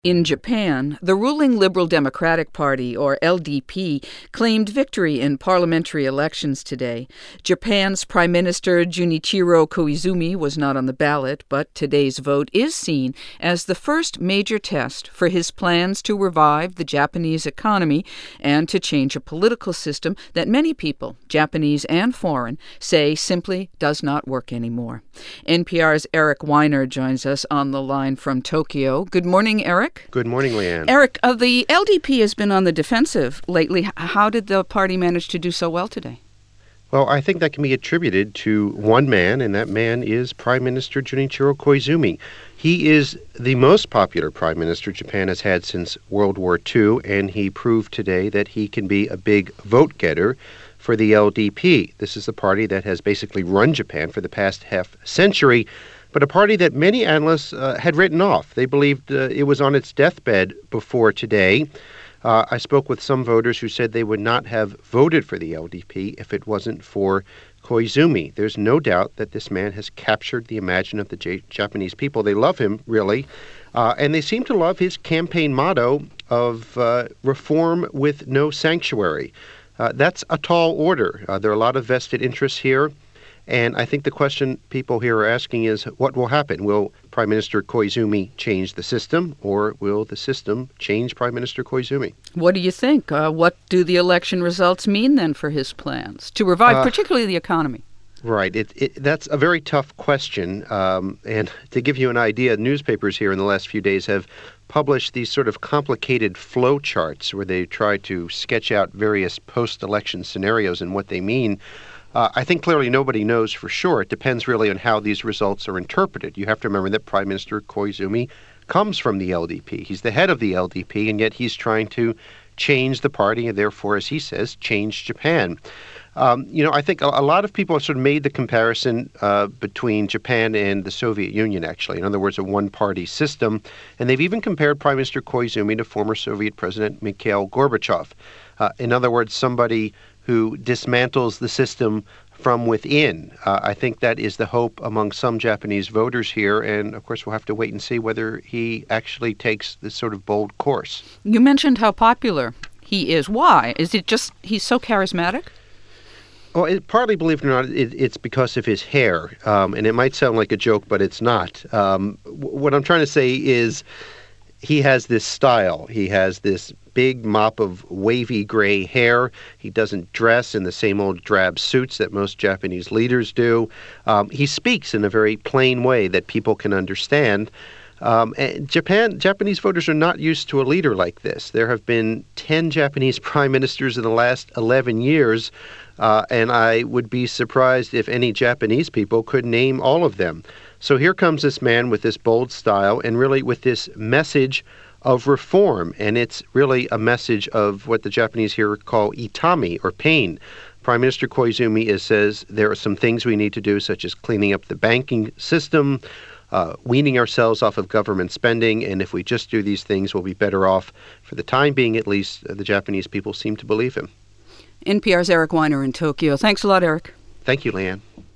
In Japan, the ruling Liberal Democratic Party, or LDP, claimed victory in parliamentary elections today. Japan's Prime Minister Junichiro Koizumi was not on the ballot, but today's vote is seen as the first major test for his plans to revive the Japanese economy and to change a political system that many people, Japanese and foreign, say simply does not work anymore. NPR's Eric Weiner joins us on the line from Tokyo. Good morning, Eric. Good morning, Leanne. Eric, the LDP has been on the defensive lately. How did the party manage to do so well today? Well, I think that can be attributed to one man, and that man is Prime Minister Junichiro Koizumi. He is the most popular prime minister Japan has had since World War II, and he proved today that he can be a big vote-getter for the LDP. This is the party that has basically run Japan for the past half century, but a party that many analysts had written off. They believed it was on its deathbed before today. I spoke with some voters who said they would not have voted for the LDP if it wasn't for Koizumi. There's no doubt that this man has captured the imagination of the Japanese people. They love him, really, and they seem to love his campaign motto of reform with no sanctuary. That's a tall order. There are a lot of vested interests here. And I think the question people here are asking is, what will happen? Will Prime Minister Koizumi change the system, or will the system change Prime Minister Koizumi? What do you think? What do the election results mean then for his plans to revive particularly the economy? Right. That's a very tough question. And to give you an idea, newspapers here in the last few days have published these sort of complicated flow charts where they try to sketch out various post-election scenarios and what they mean. I think clearly nobody knows for sure. It depends really on how these results are interpreted. You have to remember that Prime Minister Koizumi comes from the LDP. He's the head of the LDP, and yet he's trying to change the party and therefore, as he says, change Japan. I think a lot of people have sort of made the comparison between Japan and the Soviet Union, actually. In other words, a one-party system. And they've even compared Prime Minister Koizumi to former Soviet President Mikhail Gorbachev. In other words, somebody who dismantles the system from within. I think that is the hope among some Japanese voters here, and of course we'll have to wait and see whether he actually takes this sort of bold course. You mentioned how popular he is. Why? Is it just he's so charismatic? Well, partly, believe it or not, it's because of his hair, and it might sound like a joke, but it's not. What I'm trying to say is he has this style. He has this big mop of wavy gray hair. He doesn't dress in the same old drab suits that most Japanese leaders do. He speaks in a very plain way that people can understand. And Japanese voters are not used to a leader like this. There have been 10 Japanese prime ministers in the last 11 years, and I would be surprised if any Japanese people could name all of them. So here comes this man with this bold style and really with this message of reform, and it's really a message of what the Japanese here call itami, or pain. Prime Minister Koizumi says there are some things we need to do, such as cleaning up the banking system, weaning ourselves off of government spending, and if we just do these things, we'll be better off. For the time being, at least, the Japanese people seem to believe him. NPR's Eric Weiner in Tokyo. Thanks a lot, Eric. Thank you, Leanne.